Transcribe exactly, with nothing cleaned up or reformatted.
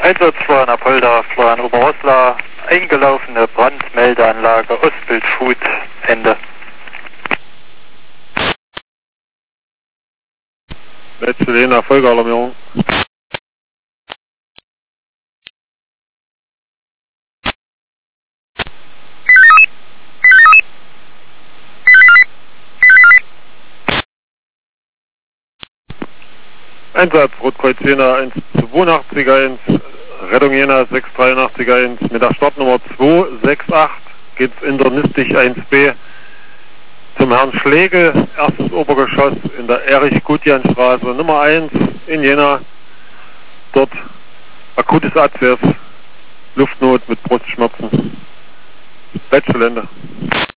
Einsatz Florian Apolda, Florian Oberoslar, eingelaufene Brandmeldeanlage Ostbildfood, Ende. Metzgelena, Folgealarmierung. Einsatz Rotkreuz Jena eins zweiundachtzig eins, Rettung Jena sechs dreiundachtzig eins, mit der Startnummer zwei sechs acht geht's internistisch eins B zum Herrn Schlegel, erstes Obergeschoss in der Erich-Gutjan-Straße Nummer eins in Jena. Dort akutes Abszess, Luftnot mit Brustschmerzen. Bettgelände.